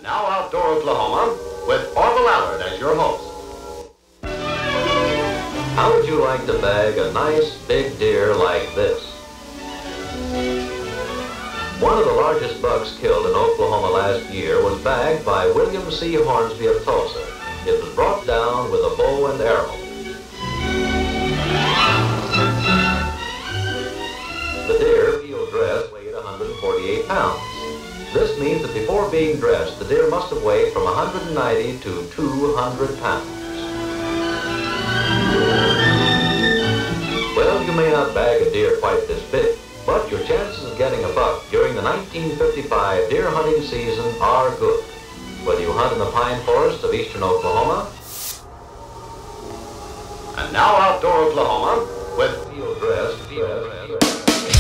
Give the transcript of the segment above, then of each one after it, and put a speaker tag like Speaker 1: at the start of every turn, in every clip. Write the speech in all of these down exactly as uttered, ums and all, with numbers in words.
Speaker 1: Now Outdoor Oklahoma with Orville Allard as your host. How would you like to bag a nice big deer like this? One of the largest bucks killed in Oklahoma last year was bagged by William C. Hornsby of Tulsa. It was brought down with a bow and arrow. The deer, field dressed, weighed one hundred forty-eight pounds. This means that before being dressed, the deer must have weighed from one hundred ninety to two hundred pounds. Well, you may not bag a deer quite this big, but your chances of getting a buck during the nineteen fifty-five deer hunting season are good. Whether you hunt in the pine forests of eastern Oklahoma. And now Outdoor Oklahoma with Field Dressed, Field Dressed.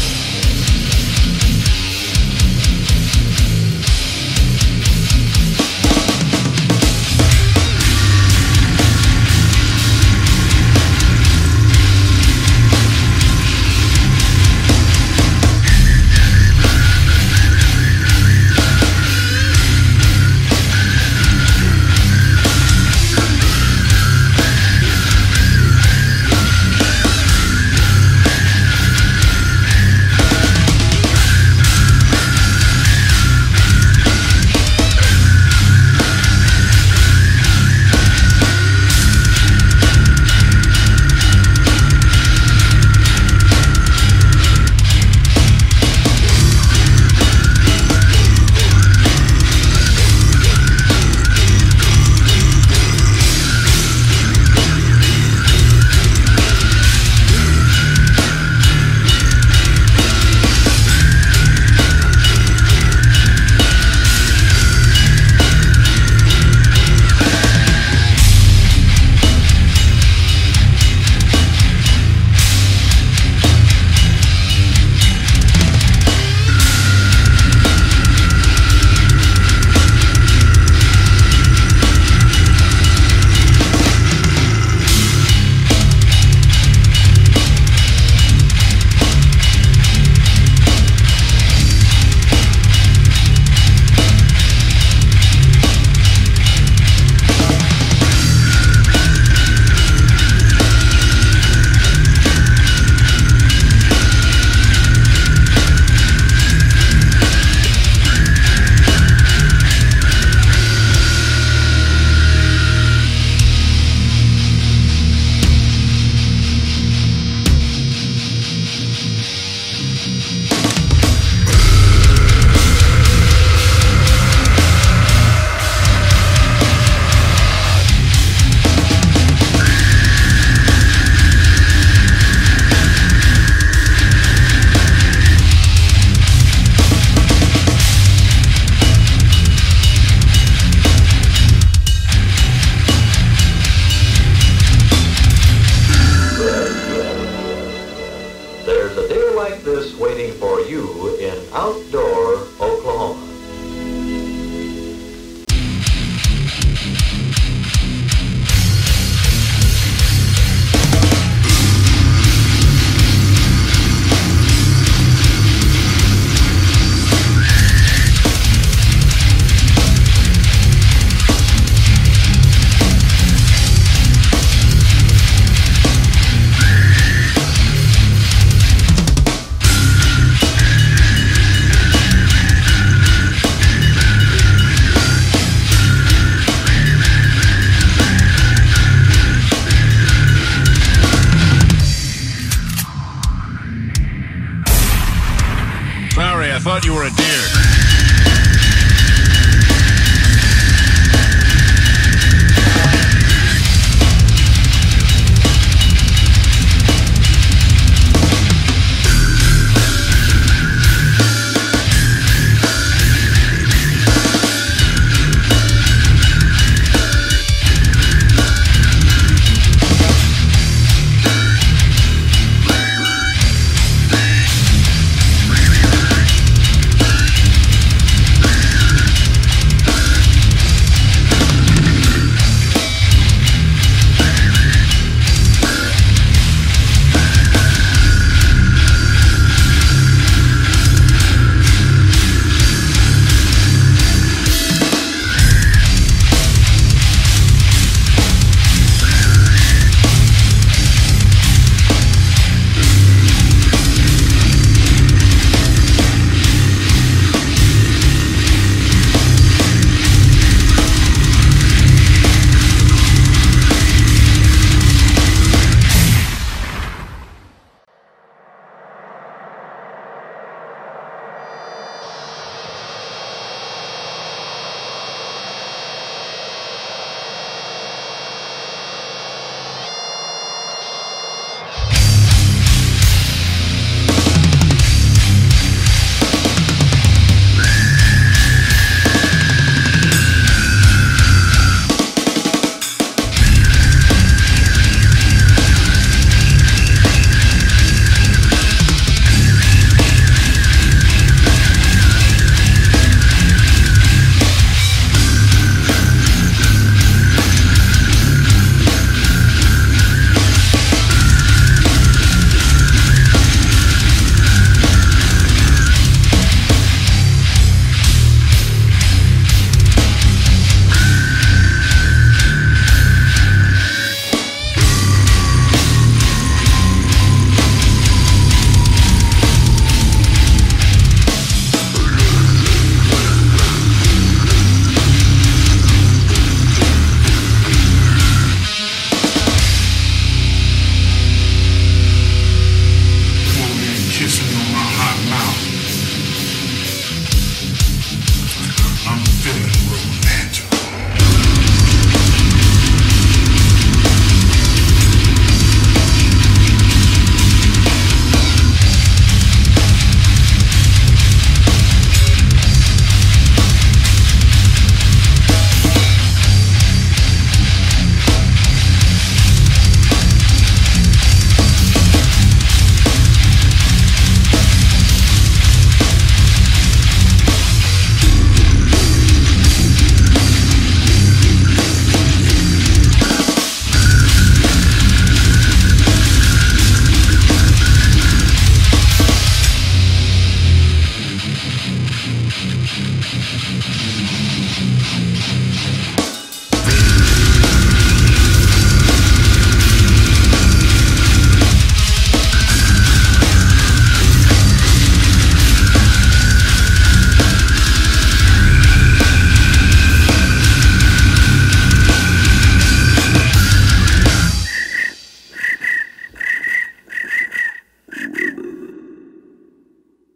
Speaker 2: You were a deer.